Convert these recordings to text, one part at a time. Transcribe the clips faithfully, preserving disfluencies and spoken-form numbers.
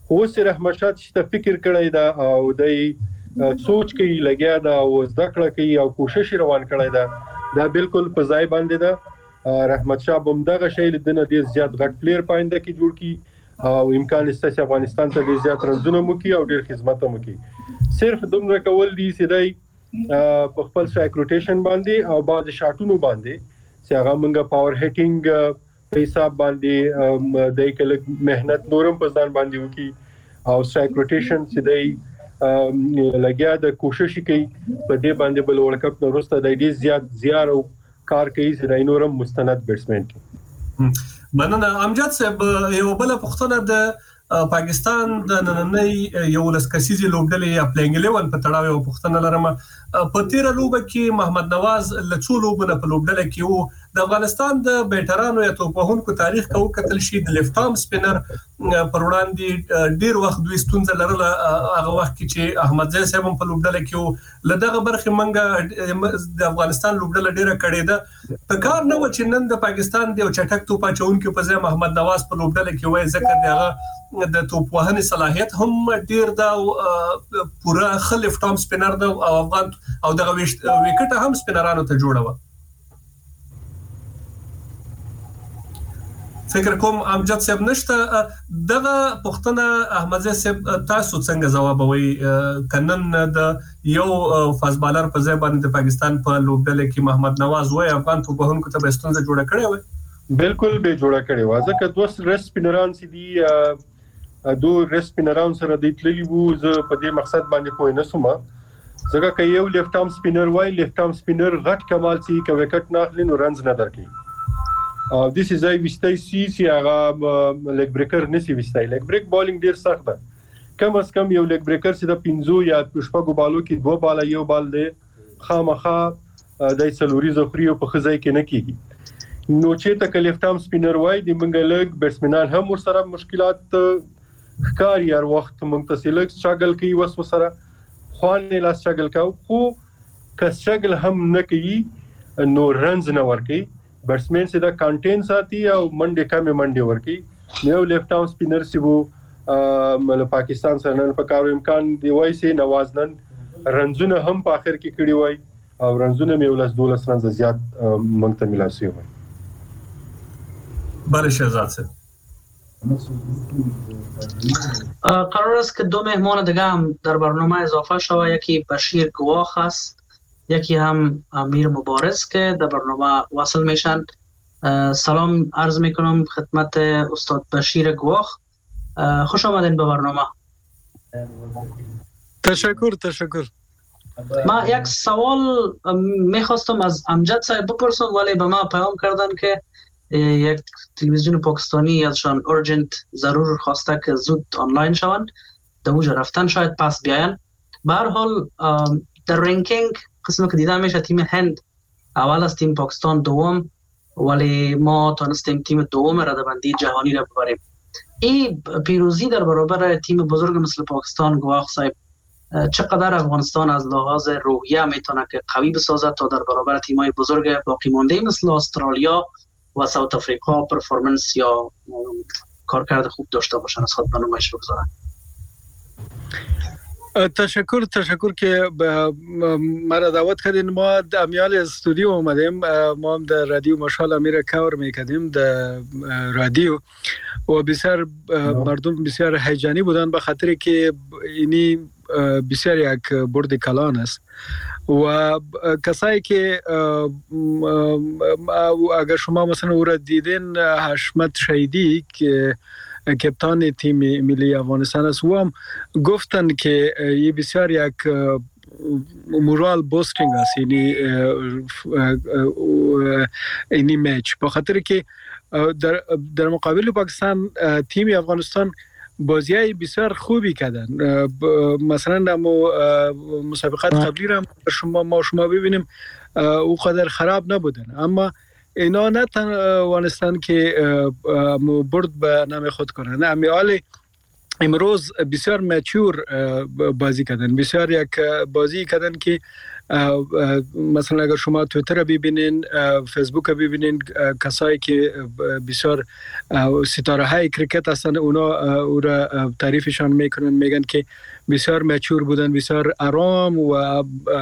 خو اوس رحمت شاه چې فکر کړی دا او د سوچ کوي لګیا دا او زده کړه کوي او کوشش روان کړی دا دا بالکل په ځای باندې دا رحمت شاه بمدغه شی لدنه ډیر زیات غټ پلیر پاینده کې جوړ کی او امکان شته چې افغانستان ته ډیر زیات رنځونه مو کی او ډیر خدمت مو کی صرف دومره کول دي سیدای په خپل سټرایک روټیشن باندې او بعد شاټونو باندې چې هغه موږ پاور هیټینګ په حساب باندې د یک مهنت نورم په ځان باندې وکي او سټرایک روټیشن سیدای لګیا د کوشش کوي په دې باندې بل ورلد کپ نو وروسته د دې زیات زیار او کار کوي سیدای نورم مستند بیټسمن کی مننه امجد صاحب یو بل پښتنه د پاکستان د نننۍ یو لسکسیزي لوبډلې یا پلینګ الیون په تړاو یو پښتنه لرم په تیر لوبه کې محمد نواز لڅو لوبونه په لوبډله کې وو د افغانستان د بیټرانو یا توپوهونکو تاریخ کو کتل شي د لیفت ارم سپینر پر وړاندې ډیر وخت دوی ستونزه لرله هغه وخت کې چې احمد زی صاحب په لوبډله کې وو لدغه برخه منګه د افغانستان لوبډله ډیره کړې ده په کار نه و چې نن د پاکستان د چټک توپ اچونکو په ځای محمد نواز په لوبډله کې وای ځکه دغه د توپوهنې صلاحیت هم ډیر دا پورا خلیف ټام سپینر دا او افغان او دغه وکټ هم سپینرانو ته جوړه و فکر کوم امجد صاحب نشته دغه پښتنه احمد زی صاحب تاسو څنګه جوابوي کنن د یو فاست بالر په ځای باندې د پاکستان په لوبډله کې محمد نواز وای افغان توپوهونکو ته بستونزه جوړه کړې و بالکل به جوړه کړې و ځکه دوه رس سپینران سي دي دوه رس سپینران سره د تللی وو زه په دې مقصد باندې کوی نه سوم ځکه چې یو لیفت ارم سپینر وای لیفت ارم سپینر غټ کمال سي کوي وکټ ناخلي نو رنز نه درکې او دیس از ای وستای سی سی هغه لیګ بریکر نسی وستای لیګ بریک بالینګ ډیر سخت ده کم از کم یو لیګ بریکر چې د پینځو یا شپږو بالو کې دوه بالا یو بال دی خامخا د سلوري زخريو په خزای کې نه کیږي نو چې تکلیف تام سپینر وای د منګ لیګ بیټسمنان هم ور سره مشکلات ښکار یار وخت متصل سټرګل کوي وس سره خوان لا سټرګل کاو خو که سټرګل هم نه کوي نو رنز نه ورکي بیټسمن سے دا کنټین ساتي او منډه کمه منډه ورکی یو لیفت ارم سپینر سی وو مل پاکستان سره نن په کارو امکان دی وای سي نواز نن رنزونه هم په اخر کې کړی وای او رنزونه مې ولس دولس رنز زیات مونږ ته ملاسي وای بله شهزاد صاحب قرار است که دو مهمان دیگه هم در برنامه اضافه شود یکی بشیر گواخ است یکی هم امیر مبارز که در برنامه وصل میشن سلام عرض میکنم خدمت استاد بشیر گواخ خوش آمدین به برنامه تشکر تشکر ما یک سوال میخواستم از امجد صاحب بپرسم ولی به ما پیام کردن که یک تلویزیون پاکستانی ازشان ارجنت ضرور خواسته که زود آنلاین شوند در اونجا رفتن شاید پس بیاین به هر حال در رنکینگ قسمه که دیده میشه تیم هند اول از تیم پاکستان دوم ولی ما تونستیم تیم دوم رده‌بندی جهانی را ببریم این پیروزی در برابر تیم بزرگ مثل پاکستان گواخ صاحب چقدر افغانستان از لحاظ روحیه میتونه که قوی بسازد تا در برابر تیم‌های بزرگ باقی مانده مثل استرالیا و ساوت افریقا پرفورمنس یا کارکرد خوب داشته باشن از خود نمایش بگذارن تشکر تشکر که مرا دعوت کردین ما در امیال استودیو اومدیم ما هم در رادیو مشال امیر کار میکردیم در رادیو و بسیار مردم بسیار هیجانی بودن به خاطر که اینی بسیار یک برد کلان است و کسایی که اگر شما مثلا او را دیدین حشمت شهیدی که کپتان تیم ملی افغانستان است و هم گفتن که یه بسیار یک مورال بوستینگ است یعنی اینی میچ به خاطر که در در مقابل پاکستان تیم افغانستان بازیای بسیار خوبی کردن مثلا در مسابقات قبلی را شما ما شما ببینیم او قدر خراب نبودن اما اینا نه توانستن که برد به نام خود کنن امیال امروز بسیار مچور بازی کردن، بسیار یک بازی کردن که مثلا اگر شما توییتر ببینین، فیسبوک ببینین، کسایی که بسیار ستاره های کرکت هستن اونا او را تعریفشان میکنن، میگن که بسیار مچور بودن، بسیار آرام و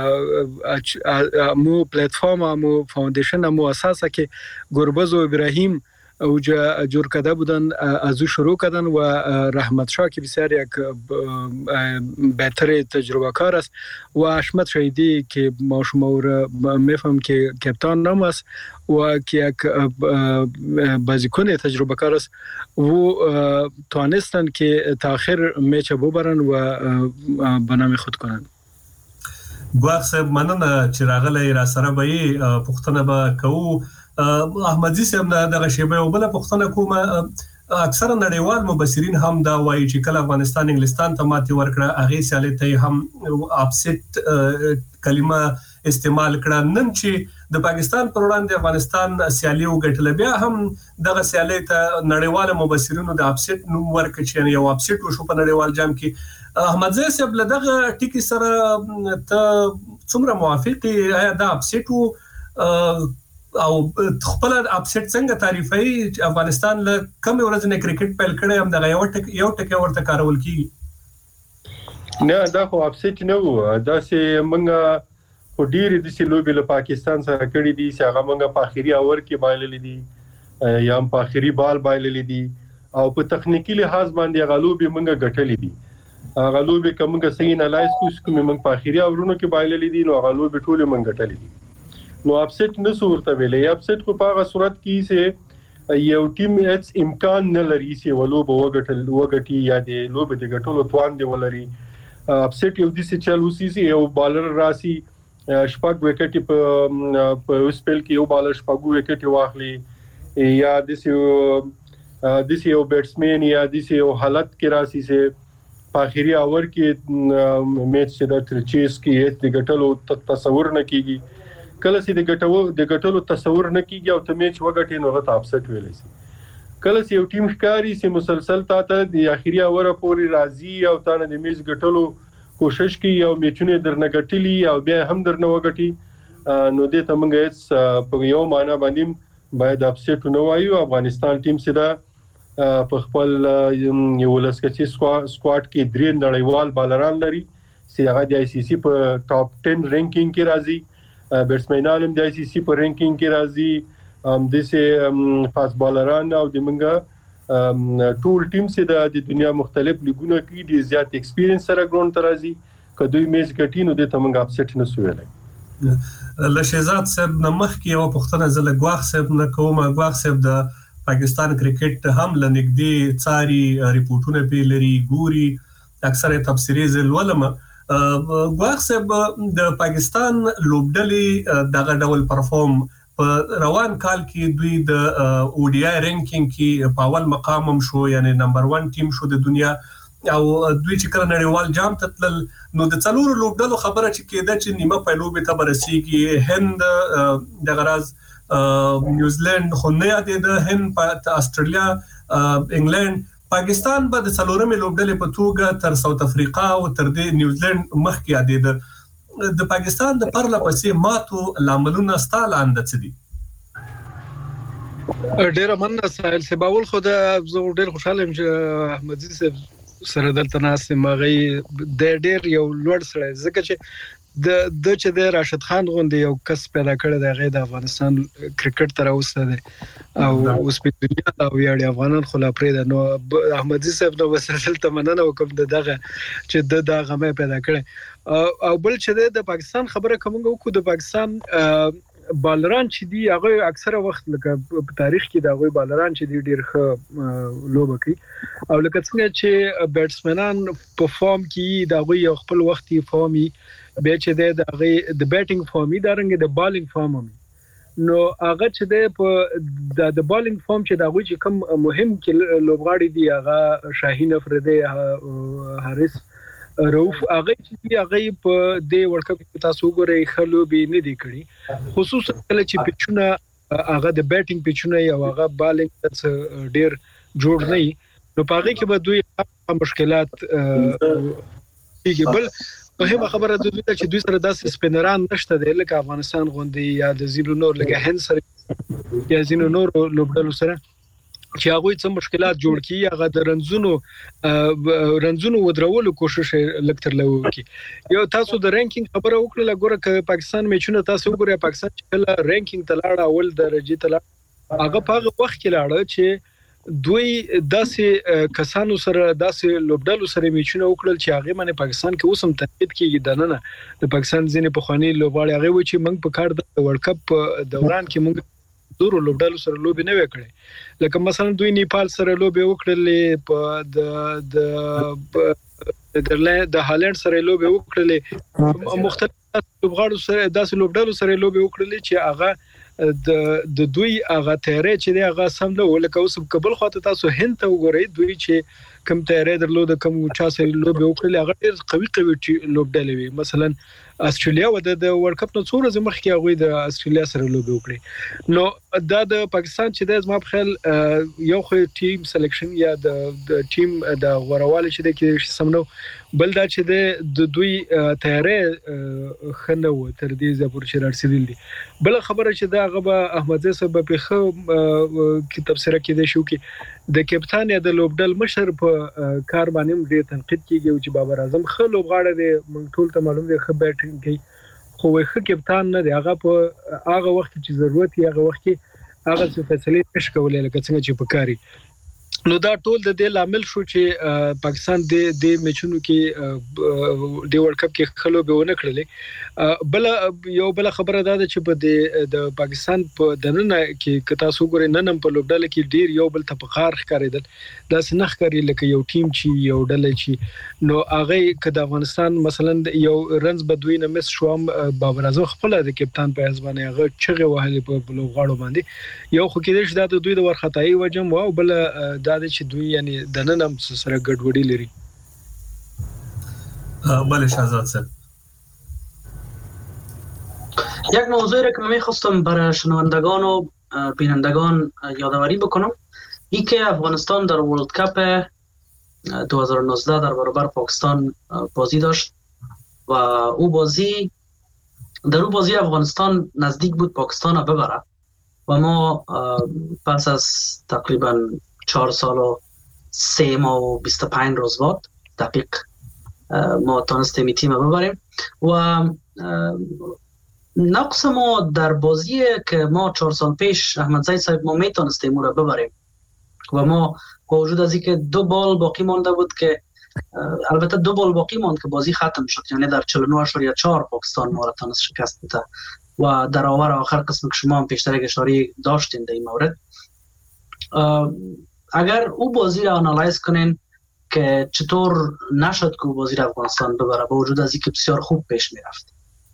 مو پلتفرم مو فاوندیشن مو اساسه که گربز و ابراهیم اوجا جور کرده بودن از او شروع کردن و رحمت شاه که بسیار یک بهتر تجربه کار است و حشمت شهیدی که ما شما او را میفهم که کپتان نام است و که یک بازیکن تجربه کار است و توانستند که تاخیر میچ ببرن و به نام خود کنند. ګواښ صاحب مننه چې راغلی را سره به یې پوښتنه به کوو. احمدزي صاحب نه دغه شیبه یو بله پوښتنه کوم. اکثره نړیوال مبصرین هم دا وایي چې کله افغانستان انګلستان ته ماتې ورکړه هغې سیالۍ ته هم اپسیټ کلمه استعمال کړه. نن چې د پاکستان پر وړاندې افغانستان سیالي وګټله بیا هم دغه سیالۍ ته نړیوال مبصرینو د اپسیټ نوم ورکړ چې یو اپسیټ وشو په نړیوال جام کې. احمدزي صاحب له دغه ټکي سره ته څومره موافق یې؟ آیا دا اپسیټ او خپل اپسیټ څنګه تعریفوي چې افغانستان له کم ورځې نه کرکټ پیل کړی هم دغه یو ټکی یو ټکی ورته کارول کیږي؟ نه دا خو اپسیټ نه و، دا چې موږ په ډیرې د سلوبې له پاکستان سره کړی دي چې هغه موږ په اخیری اور کې بایللې دي یا په اخیری بال بایللې دي او په تخنیکی لحاظ باندې غلوبې موږ ګټلې دي. غلوبې کومه صحیح انالایز کوم موږ په اخیری اورونو کې بایللې دي نو غلوبې ټول موږ ګټلې دي. نو اپسیټ نه صورت ویلې اپسیټ کو په هغه صورت کې چې یو ټیم هیڅ امکان نه لري چې ولوب وګټل وګټي یا د لوب د ګټلو توان دی ولري. اپسیټ یو د څه چل وسی یو بالر راسي شپږ وکټ په په سپیل کې یو بالر شپږ وکټ واخلي یا د یو یو بیټسمن یا د یو حالت کې راسي چې په اخیری اور کې میچ چې د ترچیز کې د ګټلو تصور نه کیږي. کله چې د ګټو د ګټلو تصور نه کیږي او ته میچ وګټې نو غته اپسیټ ویلې شي. کله چې یو ټیم ښکاری چې مسلسل تا ته د اخیری اوره پورې راځي او تا نه د میچ ګټلو کوشش کوي او میچونه درنه ګټلی او بیا هم درنه وګټي نو دې ته موږ هیڅ په یو معنا باندې باید اپسیټ نه وایو. افغانستان ټیم چې دا په خپل یو لسکچي سکواډ کې درې نړیوال بالران لري چې هغه د آی سی سی په ټاپ ټن رینکینګ کې راځي. بیټسمنان هم د آی سی سی په رینکینګ کې راځي. ام د سه فاست بالران او د منګه ټول ټیم چې د دنیا مختلف لیګونو کې د زیات ایکسپیرینس سره ګراوند ته راځي. کدوې میچ ګټي نو د تمنګ اپسیټ نه سویلای. لشهزاد صاحب نمخ کې یو پوښتنه زله ګواخ صاحب نه کوم. ګواخ صاحب د پاکستان کرکټ هم لنګدي څاري، ریپورتونه پی لري، ګوري، اکثره تفسیری زلولم. ګواخ صاحب د پاکستان لوبډلې دغه ډول پرفورم په روان کال کې دوی د او ډي آی رینکینګ کې په اول مقام هم شو، یعنی نمبر ون ټیم شو د دنیا او دوی چې کله نړیوال جام ته تلل نو د څلورو لوبډلو خبره چې کېده چې نیمه پایلوبې ته برسېږي. هند د غراز نیوزیلند خو نه یادېده، هند په استرالیا انګلند، پاکستان به د څلورمې لوبډلې په توګه تر ساوث افریقا او تر دې نیوزیلند مخکې یادېده. د پاکستان د پرله پسې ماتو لاملونه ستا لاندې څه دي؟ ډېره مننه ساحل صاحب. اول خو د زه ډېر خوشاله یم چې احمدزي صاحب سره دلته ناست یم. هغه د ډېر یو لوړ سړی ځکه چې د د چې د راشد خان غوندې یو کس پیدا کړی دی هغه د افغانستان کرکټ تر اوسه دی او اوس په دنیا او یاړي افغانان خو لا پرې نو احمدزي صاحب نو وسلسل تمننه وکم دغه چې د دغه مې پیدا کړی. او بل چې د پاکستان خبره کوم کو د پاکستان بالران چې دی هغه اکثره وخت لکه په تاریخ کې د هغه بالران چې دی ډیر ښه لوبه کوي او لکه څنګه چې بیټسمنان په فارم کې د هغه خپل وختي فارمي به چې د هغه د بیټینګ فارمي دا رنګ د بالینګ فارم نو هغه چې د د بالینګ فارم چې د هغه چې کوم مهم کې لوبغاړي دی هغه شاهین افریدی، حارث روف، هغه چې هغه په د ورلد کپ تاسو ګورئ خلو به نه دی کړی، خصوصا کله چې پچونه هغه د بیټینګ پچونه او هغه بالینګ ډیر جوړ نه نو پاره کې به دوی مشکلات کیږي. بل مهمه خبره د دوی چې دوی سره داسې سپینران نشته د لکه افغانستان غوندي یا د زیرو نور لکه هند سره یا زینو نور لوبډلو سره چې هغه څه مشکلات جوړ کړي. هغه د رنزونو رنزونو ودرولو کوشش لکتر لوي. یو تاسو د رانکینګ خبره وکړه لګوره ک پاکستان میچونه تاسو وګورئ پاکستان چې رانکینګ تلاړه اول درجه تلاړه هغه په هغه وخت کې لاړه چې دوی داسې کسانو سره داسې لوبډلو سره میچونه وکړل چې هغه باندې پاکستان کې اوسم تنقید کیږي د نن د پاکستان ځینې په خواني لوبغاړي هغه و چې موږ په کار د ورلد کپ دوران کې موږ دورو لوبډلو سره لوبي نه وکړي. لکه مثلا دوی نیپال سره لوبي وکړلې په د د د هالند سره لوبي وکړلې مختلف لوبغاړو سره داسې لوبډلو سره لوبي وکړلې چې هغه د د دوی هغه تیارې چې هغه سم له ولکه اوس قبل خاطر تاسو هند ته وګورئ دوی چې کم تیارې درلود کم چا سره لوبي وکړلې هغه ډېر قوي قوي لوبډلې وي. مثلا استرالیا و د ورلد کپ نو څو ورځې مخکې هغه د استرالیا سره لوبي وکړي. نو دا د پاکستان چې د زما په خیال یو خو ټیم سلیکشن یا د ټیم د غوړواله چې د کې سمنو بل دا چې د دوی تیارې خنه و تر دې زپور چې رسیدلی. بل خبره چې دا غبا احمد زه سبب په کتاب سره کې د شو کې د کپټان یا د لوبډل مشر په کار باندې ډېر تنقید کیږي چې بابر اعظم خو لوبغاړی دی موږ ټول ته معلوم دی خو بیټینګ کوي خو خو کپټان نه دی هغه په هغه وخت چې ضرورت یې هغه وخت کې هغه څه فیصله نش کولای لکه څنګه چې پکاري. نو دا ټول د دې لامل شو چې پاکستان د د میچونو کې د ورلد کپ کې خلو به ونه کړلې. بل یو بل خبره ده چې په د پاکستان په دننه کې کتا سو ګورې ننم په لوبډاله کې ډیر یو بل تفخار ښکارېدل دا سنخ کاری لکه یو ټیم چې یو ډله چې نو هغه کده افغانستان مثلا یو رنز بدوی نه مس شوم بابر اعظم خپل د کپټان په ځبانه هغه چغه وهلې په لوبغاړو باندې یو خو کې د دوی د ورخطایي وجم او بل دا چې دوی یعنی د ننم سره ګډوډي لري. بله شهزاد صاحب یک موضوعی را که من میخواستم برای شنوندگان و بینندگان یادآوری بکنم این که افغانستان در ورلد کپ دو هزار و نوزده در برابر پاکستان بازی داشت و او بازی در او بازی افغانستان نزدیک بود پاکستان را ببره و ما پس از تقریبا چهار سال و سه ماه و بیست و پنج روز بعد دقیق ما تانستیم تیم رو ببریم و نقص ما در بازی که ما چهار سال پیش احمد زید صاحب ما میتونستیم رو ببریم و ما با وجود از اینکه دو بال باقی مانده بود که البته دو بال باقی ماند که بازی ختم شد یعنی در چهل و نه اشاریه چهار پاکستان ما را تانست شکست بده و در آور آخر قسم که شما هم پیشتر اشاره داشتین در این مورد. اگر او بازی را آنالایز کنین که چطور نشد که او بازی را افغانستان ببره با وجود از اینکه بسیار خوب پیش میرفت.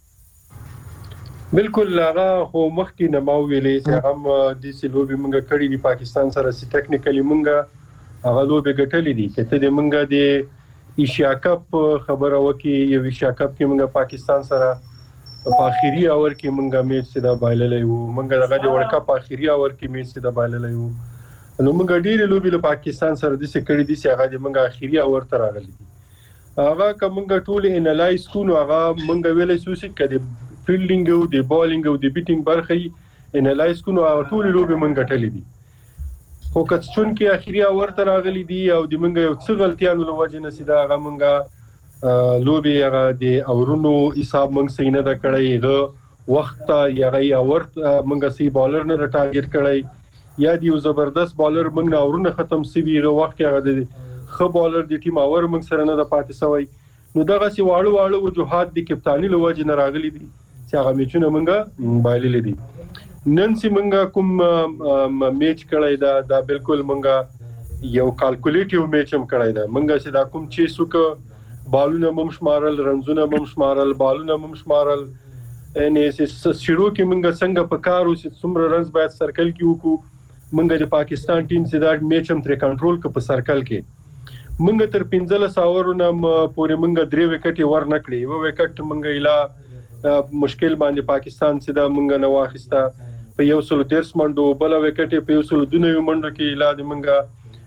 بالکل هغه خو مخکې نه ما ویلې چې هم د سلوبي مونږه کړی دی پاکستان سره سي ټیکنیکلی مونږه هغه لوبي ګټلې دي کته د مونږه د ایشیا کپ خبره وکي یو ایشیا کپ کې مونږه پاکستان سره په اخیری اور کې مونږه میچ سره بایللې وو مونږه دغه د ورلد کپ اخیری اور کې میچ سره بایللې وو نو مونږ ډېر لوبي له پاکستان سره د سکړې دي چې هغه د مونږه اخیری اور تر راغلي هغه کومه ټول انالایز کوو هغه مونږ ویلې سوسي کړي فیلډینګ او د بالینګ او د بیټینګ برخه انالایز کوو او ټول لوبي مونږ ټلې دي خو کڅچون کې اخیری اور تر راغلي دي او د مونږ یو څه غلطیانو له وجې نه سیده هغه مونږه لوبي هغه د اورونو حساب مونږ سینه دا کړی هغه وخت یا غي اور مونږ سي بالر نه ټارګټ کړی یا دی زبردست بالر مونږ نه اورونه ختم سوي هغه وخت هغه د خو بالر د ټیم اور مونږ سره نه د پاتې سوی نو دغه سی واړو واړو وجوهات د کپټانی له وجې نه راغلي دي چې هغه میچونه مونږه بایللې دي نن سي مونږه کوم میچ کړای دا دا بالکل مونږه یو کالکولیټیو میچ هم کړای دا مونږه چې دا کوم چې سوک بالونه مم شمارل رنزونه مم شمارل بالونه مم شمارل ان اس شروع کې مونږه څنګه په کارو چې څومره رنز باید سرکل کې وکړو مونږه د پاکستان ټیم سي دا میچ هم تر کنټرول ک په سرکل کې مونږ تر پنځله ساورونه پورې مونږ درې وکټي ور نکړي و وکټ مونږ اله مشکل باندې پاکستان سي دا مونږ نه واخسته په یو سل دیرس منډو بل وکټي په یو سل دونه منډو کې اله د مونږ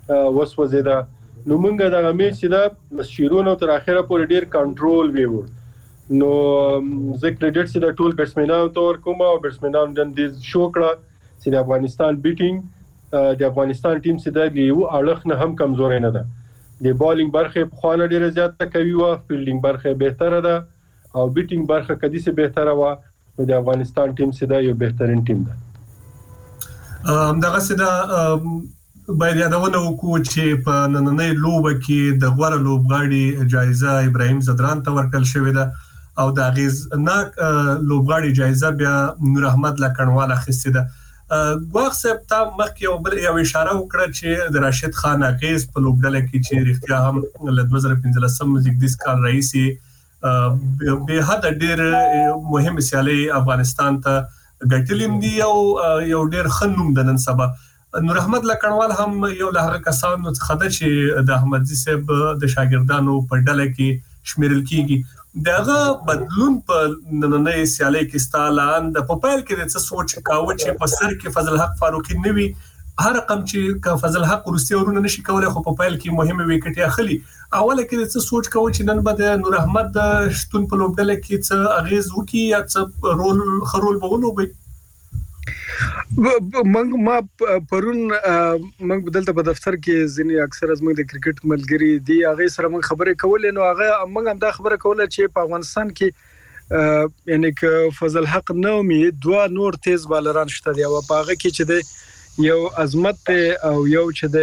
وسوځیدا نو موږ دا میچ چې دا شیرونو تر اخره پورې ډیر کنټرول ویو نو زه کریډټ چې د ټول بیټسمنانو تور کوم او بیټسمنانو د دې شو کړه چې د افغانستان بیټینګ د افغانستان ټیم چې د یو اړخ نه هم کمزوري نه ده د بالینګ برخه په خوانه ډیره زیاته کوي او فیلډینګ برخه بهتره ده او بیټینګ برخه کدي سه بهتره و نو د افغانستان ټیم چې د یو بهترین ټیم ده ام دغه سده باید یادونه وکړو چې په نننۍ لوبه کې د غوړه لوبغاړي جایزه ابراهیم زدران ته ورکړل شوې ده او د اغیزناک لوبغاړي جایزه بیا نور احمد لکنوال اخیستې ده غواخ صاحب تا مخکې یو بل یو اشاره وکړه چې د راشد خان اغیز په لوبډله کې چې رښتیا هم ل دوه زره پنځلسم زیږدیز کال رئیسي به حد ډېر مهم سیالي افغانستان ته ګټلیم دی او یو ډېر خنوم د نن سبا نور احمد لکنوال هم یو له هغه کسانو څخه ده چې د احمدزي صاحب د شاګردانو په ډله کې شمیرل کیږي دغه بدلون په نننۍ سیالي کې ستالان د پپایل کې د څه سوچ کاوه چې په سر کې فضل حق فاروقي نوي هر رقم چې فضل حق روسي ورونه نشي کولای خو پپایل کې مهمه وکټي اخلي اوله کې د څه سوچ کاوه چې نن به د نور احمد د شتون په لوبډله کې څه اغیز وکي یا څه رول خرول بولوي منګ ما پرون منګ بدلته په دفتر کې ځینی اکثر از موږ د کرکټ ملګری دی هغه سره موږ خبرې کولې نو هغه موږ هم دا خبره کوله چې په افغانستان کې یعنی ک فضل حق نو می دوه نور تیز بالران شته دی او په هغه کې چې د یو عظمت او یو چې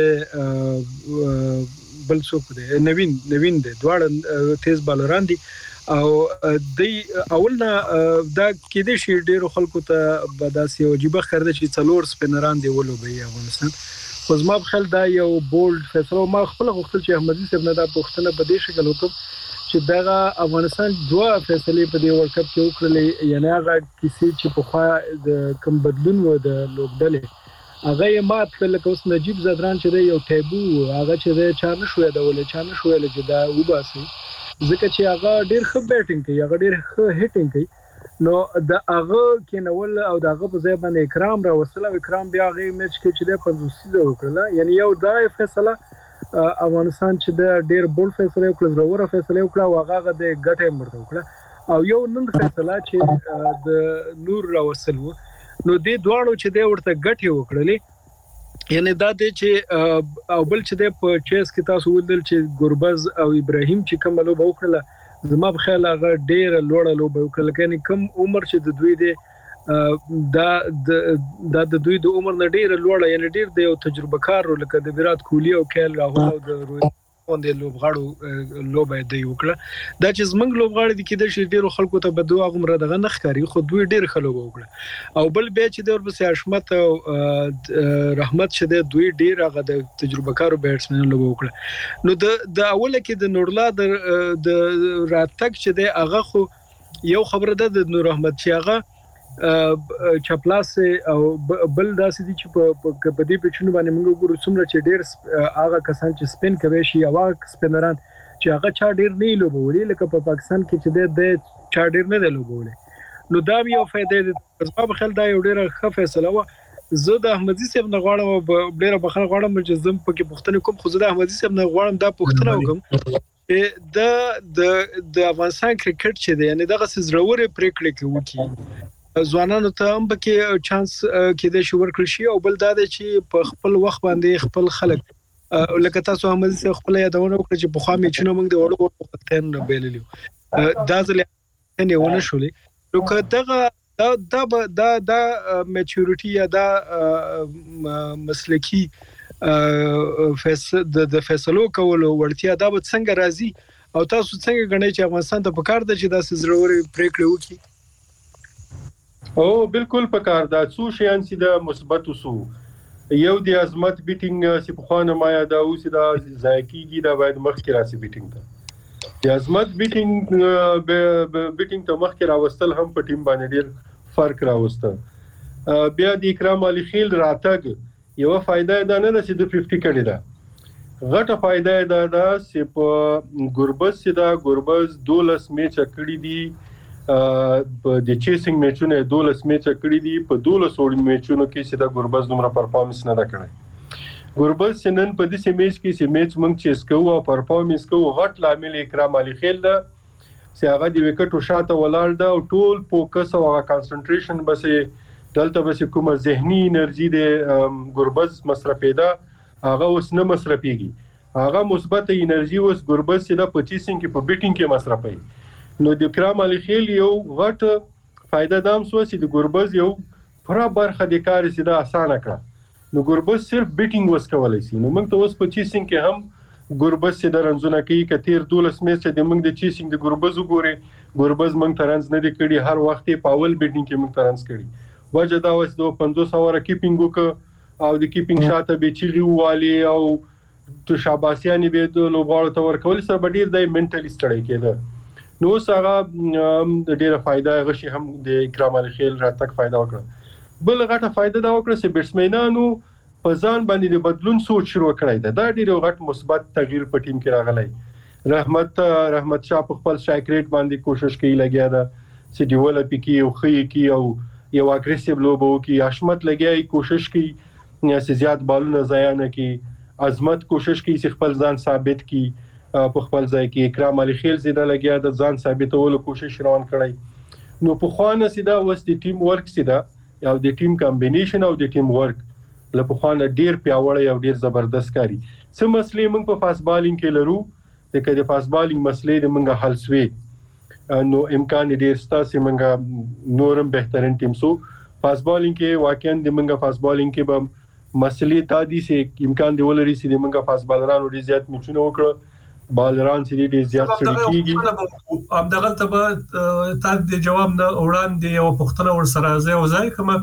د بل څوک دی نوین نوین دی دواړه تیز بالران دي او د اولنا دا کې د شي ډیرو خلکو ته بداسي او جيبه خرده چې څلور سپینران دی ولوبي افغانستان خو زما په خل دا یو بولډ فیصله ما خپل غوښتل چې احمدزي صاحب نه دا پوښتنه په دې شکل وکړ چې دا افغانستان دوه فیصله په دې ورلد کپ کې وکړلې یعنی هغه کیسې چې په خوا د کم بدلون و د لوبډلې هغه مات کله کوس نجیب زدران چې یو ټیبو هغه چې چا نه شوې دا ولې چا نه شوې چې دا وباسي ځکه چې هغه ډېر ښه بیټینګ کوي هغه ډېر ښه هټینګ کوي نو د هغه کې نول او د هغه په ځای باندې اکرام را وصله اکرام بیا هغه میچ کې چې د پنځوس وکړه یعنی یو دا فیصله افغانستان چې د ډېر بول فیصله وکړه ضروره فیصله وکړه او هغه د ګټه مرته وکړه او یو نن فیصله چې د نور را وصلو نو د دواړو چې د ورته ګټه وکړلې یعنی دا د چې او بل چې د په چیس کې تاسو ولدل چې ګوربز او ابراهیم چې کوم لوب وکړه زما په خیال هغه ډېر لوړ لوب وکړه کني کم عمر چې د دوی دی دا د دوی د عمر نه ډېر لوړ یعنی ډېر د یو تجربه کار لکه د ویرات کوهلی او کیل راهول او د روهیت د لوبغاړو لوب دی وکړه دا چې زمنګ لوبغاړي د کېد شي ډېر خلکو ته بدو غمره دغه نخکاری خو دوی ډېر خلک وکړه او بل به چې د ورپسې حشمت او رحمت شه دوی ډېر هغه د تجربه کارو بیټسمن لوب وکړه نو د د اوله کې د نورلا د راتګ چې د هغه خو یو خبره ده د نور احمد چې هغه چپلاس او بل داسې دي چې په په دې پچونو باندې موږ ګورو څومره چې ډېر هغه کسان چې سپین کوي شي او سپینران چې هغه چا ډېر نه لوبولي لکه په پاکستان کې چې د چا ډېر نه لوبولي نو دا یو فائدې د په خپل دا یو ډېر ښه فیصله و زه د احمدزي صاحب نه غواړم ډېر بخښنه غواړم چې زم پکې پوښتنه کوم خو زه د احمدزي صاحب نه غواړم دا پوښتنه وکم د د د افغانستان کرکټ چې دی یعنی دغه زړورې پریکړې کوي ځوانانو ته هم پکې چانس کې د شو ورکړ شي او بل دا چې په خپل وخت باندې خپل خلک لکه تاسو هم زه خپل یادونه وکړم چې په خوا مې چې نو موږ د وړو وخت ته بیللیو دا ځلې نه ونه شولې نو که دغه دا دا دا میچورټي یا دا مسلکی د فیصلو کولو ورتیا دا به څنګه راځي او تاسو څنګه غنئ چې افغانستان ته پکار ده چې دا ضروري پریکړه وکړي او بالکل پکار دا څو شیان چې د مثبت وسو یو د عظمت بیټینګ چې په خوانه ما یاد او چې دا ځایکیږي دا باید مخکې راسي بیټینګ ته د عظمت بیټینګ بیټینګ ته مخکې راوستل هم په ټیم باندې ډیر فرق راوسته بیا د اکرام علي خیل راتګ یو فائدہ ده نه چې د پنځه کړي ده غټه فائدہ ده دا چې په ګوربز چې دا ګوربز دولس میچ کړي دي په د چیسینګ میچونه دولس میچ کړی دي په دولس وړ میچونو کې چې دا ګوربز دومره پرفارمنس نه دا کړی ګربز نن په دې میچ کې چې میچ موږ چیس کوو او پرفارمنس کوو غټ لامل اکرام علي خیل ده چې هغه د وکټو شاته ولاړ ده او ټول فوکس او کانسنټریشن بس دلته بس کومه ذهني انرژي د ګربز مصرفیده هغه اوس نه مصرفيږي هغه مثبت انرژي اوس ګربز سره په چیسینګ کې په بیټینګ کې مصرفي نو د اکرام علي خیل یو غټ فائدہ دام سو چې د ګربز یو پوره برخه د کار سره اسانه کړه نو ګربز صرف بیټینګ وس کولای شي نو موږ ته اوس په چیسینګ کې هم ګربز سره رنځونه کوي کتیر دولس میچ د موږ د چیسینګ د ګربز وګوري ګربز موږ ترنځ نه دی کړي هر وخت په اول بیټینګ کې موږ ترنځ کړي وجه دا اوس د پنځوس اوره کیپینګ وک او د کیپینګ شاته به چيلي والی او تو شاباسياني به د لوبغاړو ته ورکول سره ډیر د منټلی ستړی کېده نو سره د ډیره فائدہ غشي هم د اکرام علي خیل راتک فائدہ وکړه بل غټه فائدہ دا وکړه چې بیټسمنانو په ځان باندې د بدلون سوچ شروع کړی ده دا ډیر غټ مثبت تغییر په ټیم کې راغلی رحمت رحمت شاه په خپل سټرایک ریټ باندې کوشش کوي لګیا ده چې ډیولپ کی او خي کی او یو اګریسیو لوبو کی اشمت لګیای کوشش کوي چې زیات بالونه ضایع نه کی عظمت کوشش کوي چې خپل ځان ثابت کی په خپل ځای کې اکرام علي خیل زیاده لګیا د ځان ثابتولو کوشش روان کړی نو په خوانه سیده وس د ټیم ورک سیده او د ټیم کمبینیشن او د ټیم ورک له په خوانه ډیر پیاوړی او ډیر زبردست کاری څه مسلې موږ په فاست بالینګ کې لرو د کله فاست بالینګ مسلې د موږ حل سوي نو امکان ډیر ستاسو موږ نورم بهترین ټیم سو فاست بالینګ کې واقعا د موږ فاست بالینګ کې به مسلې تا دي چې امکان دی ولري چې د موږ فاست بالرانو ډیر زیات میچونه وکړه بالران چې ډیر زیات سړي کیږي اب دغه ته تا د جواب نه وړاندې یو پښتنه ور سره ځای او ځای کوم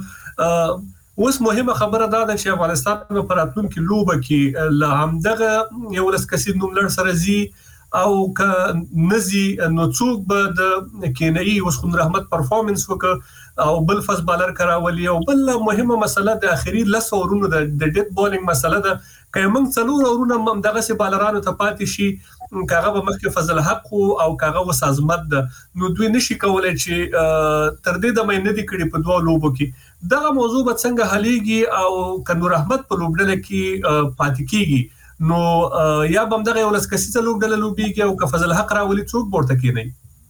اوس مهمه خبره دا ده چې افغانستان په راتلونکي لوبه کې له همدغه یو لسکسي نوم لړ سره زی او ک نزي نو څوک به د کینای اوس خون رحمت پرفارمنس وکړه او بل فاست بالر کراولي او بل مهمه مسله د اخیری لس اورونو د ډیت بالینګ مسله ده کله موږ څلور اورونه هم دغه سي بالرانو ته پاتې شي کاغه به مخکې فضل حق او کاغه وسازمت ده نو دوی نشي کولای چې تر دې د مې نه دي کړي په دوه لوبو کې دغه موضوع به څنګه حلېږي او کنور احمد په لوبډله کې پاتې کیږي نو یا بم دغه یو لسکسي ته لوبډله لوبيږي او ک فضل حق راولي څوک ورته کوي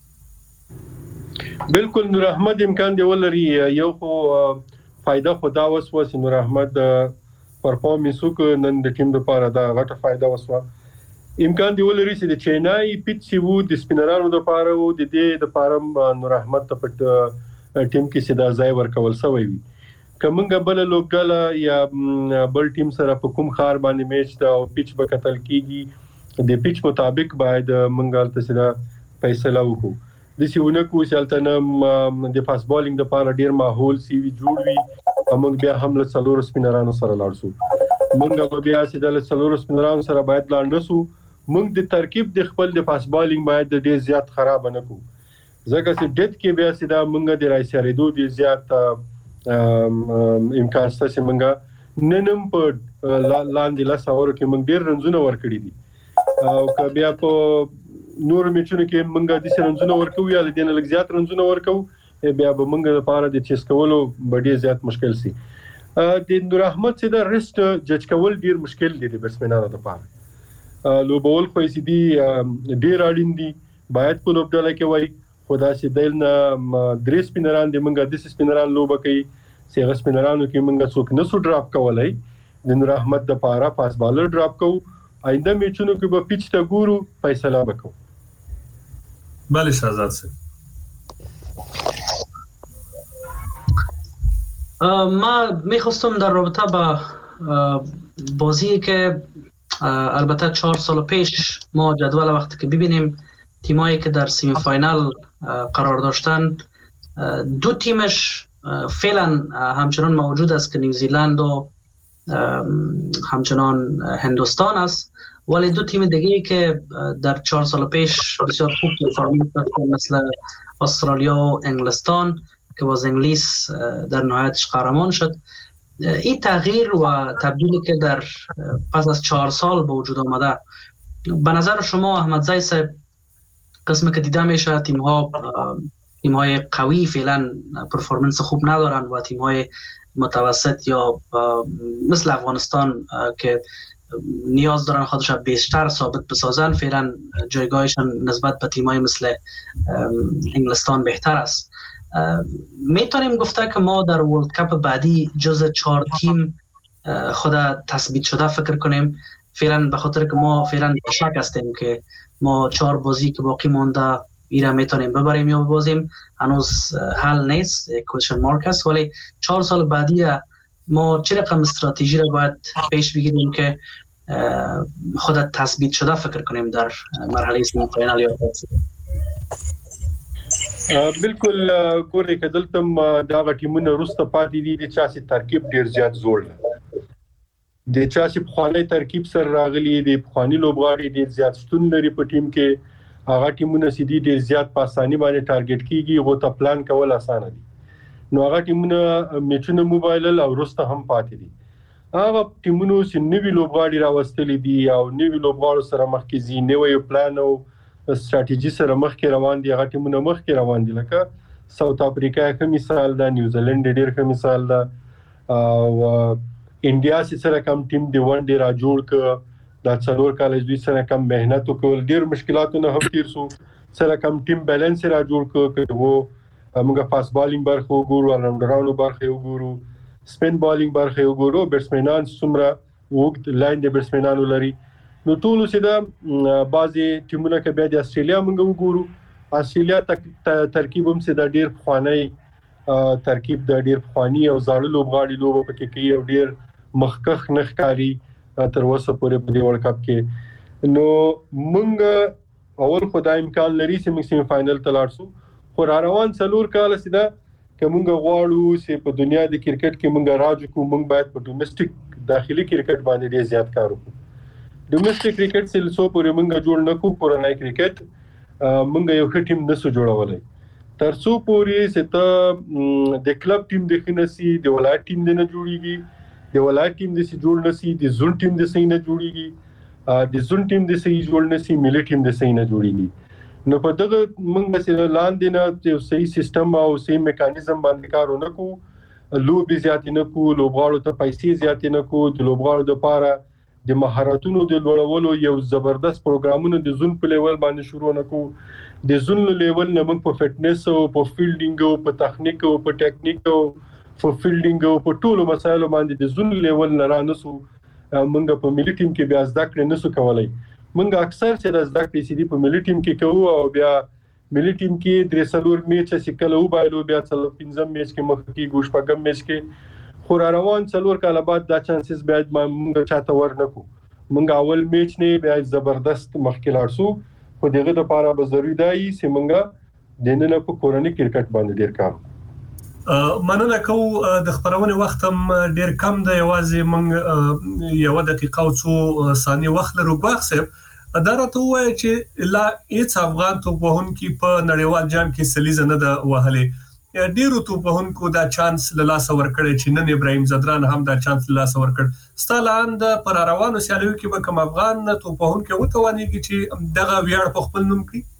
بالکل نور احمد امکان دی ولري یو خو فائدہ خدا وسوس نور احمد پرفارمنس وک نن د ټیم لپاره دا غټه فائدہ وسوه امکان دی ولري چې د چینای پیچ سی وو د سپینرانو لپاره او د دې د پارم نور احمد ته په ټیم کې سیدا ځای ورکول سوی وي کومه بل لوګاله یا بل ټیم سره په کوم خار باندې میچ دا او پیچ به قتل کیږي د پیچ مطابق باید منګال ته سیدا فیصله وکړو د سیونه کو چلتنم د فاست بالینګ د لپاره ډیر ماحول سی وی جوړ وي موږ بیا هم له څلور سپینرانو سره لاړ شو موږ بیا چې د څلور سپینرانو سره باید لاندې شو موږ د ترکیب د خپل د فاست بالینګ باید د ډیر زیات خراب نه کو ځکه چې ډیت کې بیا چې دا موږ د رای سره دوه زیات امکان ستاسو چې موږ ننم په لاندې لا ساور کې موږ ډیر رنځونه ورکړي دي او که بیا په نور میچونه کې موږ د سرنځونه ورکو یا د دین لږ زیات رنځونه ورکو بیا به موږ لپاره د چیس کولو ډیر زیات مشکل سي د نور احمد چې د ریسټ جج کول ډیر مشکل دي د بیټسمنانو لپاره لو بول خو سي دي ډیر اړین دي باید په لوبډله کې وای خدا سي دلنا درې سپینران دي موږ د سپینران لوبه کوي چې غ سپینرانو کې موږ څوک نسو ډراپ کولای د نور احمد د پاره فاست بالر ډراپ کو آینده میچونو کې به پیچ ته ګورو فیصله وکړو بله شهزاد صاحب ما میخواستم در رابطه با بازی که البته چهار سال پیش ما جدول وقتی که ببینیم تیمایی که در سیمی فاینال قرار داشتن دو تیمش فعلا همچنان موجود است که نیوزیلند و همچنان هندوستان است ولی دو تیم دیگه که در چهار سال پیش بسیار خوب پرفورمنس داشتن مثل استرالیا و انگلستان که باز انگلیس در نهایتش قهرمان شد این تغییر و تبدیلی که در پس از چهار سال به وجود آمده به نظر شما احمدزی صاحب قسمی که دیده میشه تیم ها تیم های قوی فعلا پرفورمنس خوب ندارن و تیم های متوسط یا مثل افغانستان که نیاز دارن خودش بیشتر ثابت بسازن، فعلا جایگاهشان نسبت به تیمای مثل انگلستان بهتر است. میتونیم گفته که ما در ورلد کپ بعدی جز چهار تیم خود تثبیت شده فکر کنیم، فعلا به خاطر که ما فعلا شک هستیم که ما چهار بازی که باقی مونده ایرا میتونیم ببریم یا ببازیم، هنوز حل نیست، یک کوشن مارک است. ولی چهار سال بعدی ما چه رقم استراتژی را باید پیش بگیریم که خودت تثبیت شده فکر کنیم در مرحله سمی فاینال یا بالکل ګورې که دلته دا ټیمونه وروسته پاتې دي د چاسي ترکیب ډیر زیات زوړ دی، د چاسي پخوانی ترکیب سره راغلي د پخوانی لوبغاړي ډیر زیات شتون لري په ټیم کې، هغه ټیمونه سیدي ډیر زیات په اساني باندې ټارګټ کیږي، هغه ته پلان کول اسانه دي. نو هغه ټیمونه میچونه موبایل او وروسته هم پاتې دي. هغه ټیمونو چې نوی لوبغاړي راوستلي دي او نوی لوبغاړو سره مخکې ځي، نوی پلان او استراتیژي سره مخکې روان دي، هغه ټیمونه مخکې روان دي. لکه ساوث افریقا ښه مثال ده، نیوزیلند ډیر ښه مثال ده، او انډیا سره کم ټیم دی ون ډیر را جوړ ک، دا څلور کال دوی سره کم مهنت وکول، ډیر مشکلاتونه هم تیر سو، سره کم ټیم بیلانس را جوړ ک، که وو موږ فاست بالینګ برخه وګورو، الراوندرانو برخه وګورو، سپین بالینګ برخه وګورو، بیټسمنان څومره وګت لاین د بیټسمنانو لري. نو ټول څه دا بعضي ټیمونه کې بیا د استرالیا موږ وګورو، استرالیا ترکیب هم څه د ډیر خوانی ترکیب د ډیر خوانی او زاړه لوبغاړي لوب پکې کوي او ډیر مخکخ نخکاری تر اوسه پورې په دې ورلد کپ کې. نو موږ اول خدای امکان لري چې موږ سیمی فائنل ته لاړ شو، خو را روان څلور کال سیده که موږ غواړو چې په دنیا د کرکټ کې موږ راځو کو، موږ باید په ډومېسټک داخلي کرکټ باندې ډیر زیات کار وکړو. ډومېسټک کرکټ سیل سو پورې موږ جوړ نکو، کورنۍ کرکټ موږ یو ښه ټیم نسو جوړولای تر څو پورې چې ته د کلب ټیم د خنسي، د ولایت ټیم د نه جوړیږي، د ولایت ټیم د سي جوړ نسي، د زون ټیم د سي نه جوړیږي، د زون ټیم د سي جوړ نسي، ملي ټیم د سي نه جوړیږي. نو په دغه موږ مثلا لاندې نه یو صحیح سیستم او صحیح میکانیزم باندې کار ونکو، لوبي زیات نه کو، لوبغاړو ته پیسې زیات نه کو، د لوبغاړو لپاره د مهارتونو د لوړولو یو زبردست پروګرامونه د زون په لیول باندې شروع نکو. د زون لیول نه موږ په فټنس او په فیلډینګ او په تخنیک او په ټیکنیک او په فیلډینګ او په ټولو مسایلو باندې د زون لیول نه را نسو، موږ په ملي ټیم کې بیا زده کړې نسو کولای. موږ اکثر چې د زده کړې سي دي په ملي ټیم کې کوو او بیا ملي ټیم کې درې څلور میچ چې کله وبایلو بیا څلور پنځم میچ کې مخ کې ګوش پګم میچ کې خو روان څلور کاله بعد دا چانسز بیا موږ چاته ورنکو. موږ اول میچ نه بیا زبردست مخکې لاړ شو، خو دغه لپاره به ضروري دی چې موږ د نن په کورنۍ کرکټ باندې ډیر کار مننه کوو. د خبرونه وخت هم ډیر کم دی، یوازې موږ یو دقیقه او څو ثانیې وخت لرو. باخصب دا راته وایي چې لا هیڅ افغان توپوهونکي په نړیوال جام کې سلیزه نه ده وهلې، ډیرو توپوهونکو دا چانس له لاس ورکړي چې نن ابراهیم زدران هم دا چانس له لاس ورکړ. ستالاند پر روانو سیالیو کې به کوم افغان توپوهونکي وتوانيږي چې دغه ویاړ په خپل نوم کړي؟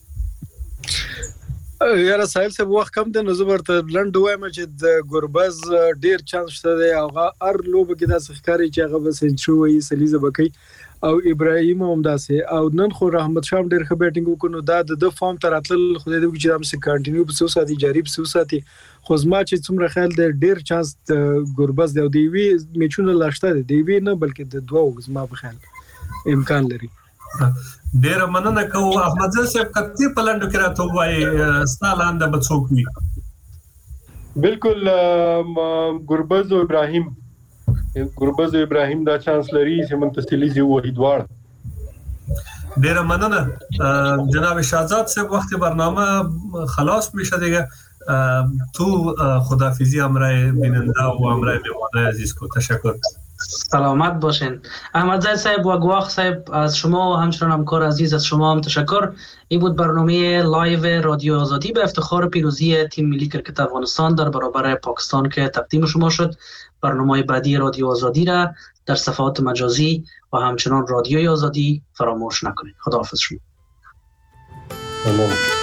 یاره سایل صاحب وخت کم دی، نو زه ورته لنډ وایم چې د ګوربز ډیر چانس شته دی، هغه هر لوبه کې داسې ښکاري چې هغه به سنچري وایي، سلیزه به کوي، او ابراهیم هم داسې. او نن خو رحمت شاه ډیر ښه بیټینګ وکړو، دا د فارم تر اتل خدای دې چې هم سي کنټینیو په ساتي جاری په ساتي. خو زما چې څومره خیال دی ډیر چانس د ګوربز دی او دی وی میچونه لاشته دی، دی وی نه بلکې د دوه زما په خیال امکان لري. ډیر مننه کوو. احمد زل صاحب کتي په لندو کې راته وایي ستالاند به څوک وي؟ بالکل ګوربز او ابراهیم ګوربز او ابراهیم دا چانس لري چې منتسلیزي وایي دواړه. ډیر مننه جناب شهزاد صاحب، وقت برنامه خلاص میشه دیگه. تو خداحافظی همراه بیننده و همراه مهمان عزیز کو. تشکر. سلامت باشین. احمد زاید صاحب و گواخ صاحب از شما و همچنان همکار عزیز از شما هم تشکر. این بود برنامه لایو رادیو آزادی به افتخار پیروزی تیم ملی کرکت افغانستان در برابر پاکستان که تقدیم شما شد. برنامه بعدی رادیو آزادی را در صفحات مجازی و همچنان رادیوی آزادی فراموش نکنید. خداحافظ شما.